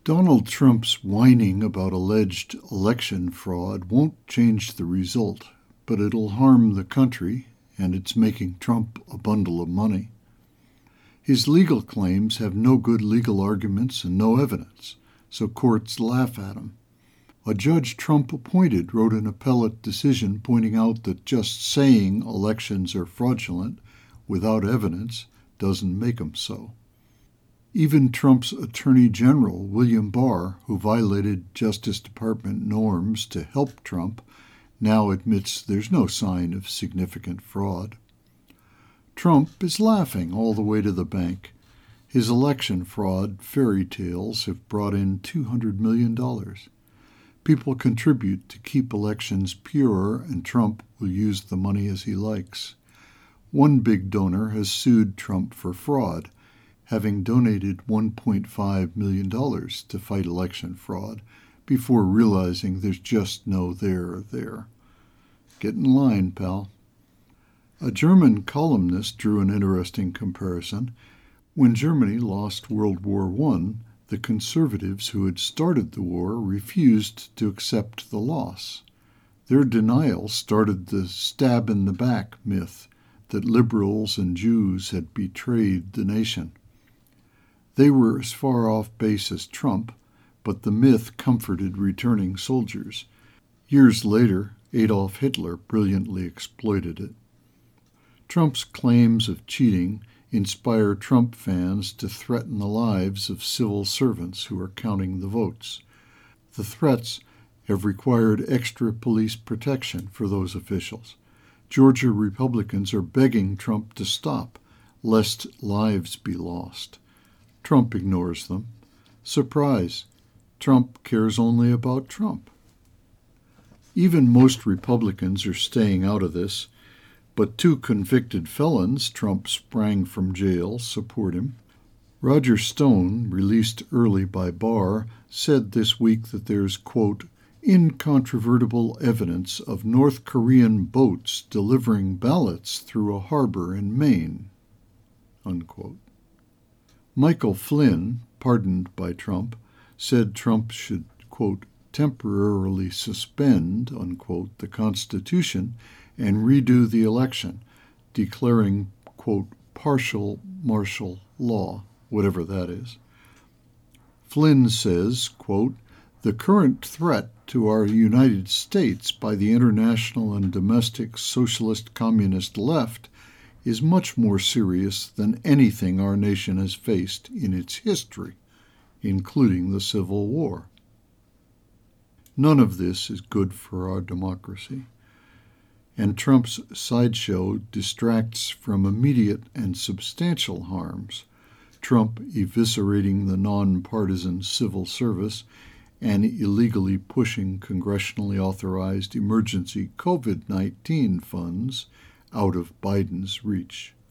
Donald Trump's whining about alleged election fraud won't change the result, but it'll harm the country, and it's making Trump a bundle of money. His legal claims have no good legal arguments and no evidence, so courts laugh at him. A judge Trump appointed wrote an appellate decision pointing out that just saying elections are fraudulent without evidence doesn't make them so. Even Trump's Attorney General, William Barr, who violated Justice Department norms to help Trump, now admits there's no sign of significant fraud. Trump is laughing all the way to the bank. His election fraud fairy tales have brought in $200 million. People contribute to keep elections pure, and Trump will use the money as he likes. One big donor has sued Trump for fraud, having donated $1.5 million to fight election fraud before realizing there's just no there there. Get in line, pal. A German columnist drew an interesting comparison. When Germany lost World War I, the conservatives who had started the war refused to accept the loss. Their denial started the stab-in-the-back myth that liberals and Jews had betrayed the nation. They were as far off base as Trump, but the myth comforted returning soldiers. Years later, Adolf Hitler brilliantly exploited it. Trump's claims of cheating inspire Trump fans to threaten the lives of civil servants who are counting the votes. The threats have required extra police protection for those officials. Georgia Republicans are begging Trump to stop, lest lives be lost. Trump ignores them. Surprise, Trump cares only about Trump. Even most Republicans are staying out of this, but two convicted felons Trump sprang from jail support him. Roger Stone, released early by Barr, said this week that there's, quote, incontrovertible evidence of North Korean boats delivering ballots through a harbor in Maine, unquote. Michael Flynn, pardoned by Trump, said Trump should, quote, temporarily suspend, unquote, the Constitution and redo the election, declaring, quote, partial martial law, whatever that is. Flynn says, quote, the current threat to our United States by the international and domestic socialist communist left is much more serious than anything our nation has faced in its history, including the Civil War. None of this is good for our democracy, and Trump's sideshow distracts from immediate and substantial harms, Trump eviscerating the nonpartisan civil service and illegally pushing congressionally authorized emergency COVID-19 funds out of Biden's reach.